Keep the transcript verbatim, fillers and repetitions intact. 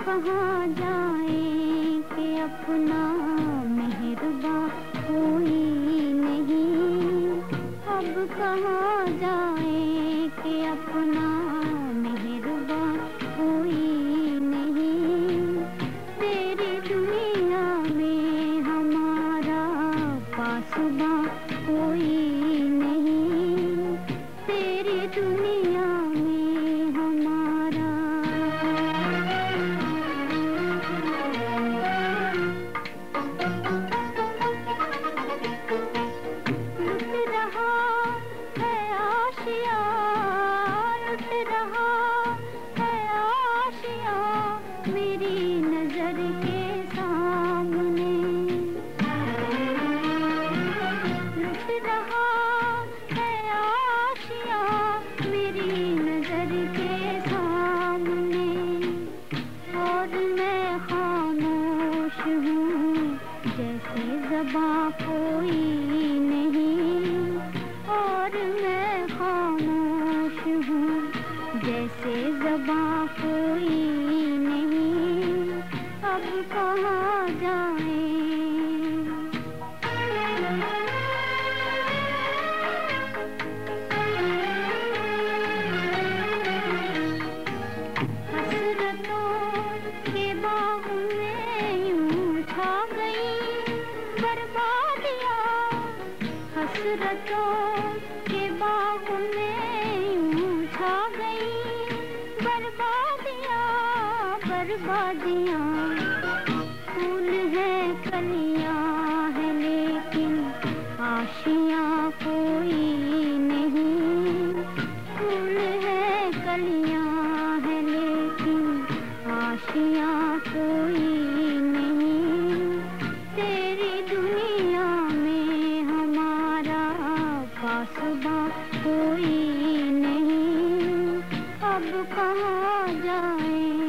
कहाँ जाएं कि अपना मेहरबान कोई नहीं। अब कहाँ जाएं कि अपना मेहरबान कोई नहीं। तेरी दुनिया में हमारा पासबां कोई नहीं। तेरी दुनिया में हमारा लुट रहा है आशिया, लुट रहा है आशिया मेरी नजर के सामने। लुट रहा है आशिया मेरी नजर के सामने। और मैं खामोश हूँ जैसे ज़बां कोई नहीं। और मैं खामोश हूँ जैसे ज़बां कोई नहीं। अब कहाँ जाएं। हसरतों के बाग में यूं छा गई बर्बादियाँ। हसरतों के बाग में यूं छा गई बर्बादियाँ, बर्बादियाँ। फूल है कलियाँ है लेकिन आशियाँ कोई नहीं। फूल है कलियाँ है लेकिन आशियाँ कोई नहीं। तेरी दुनिया में हमारा पासबां कोई नहीं। अब कहाँ जाएं।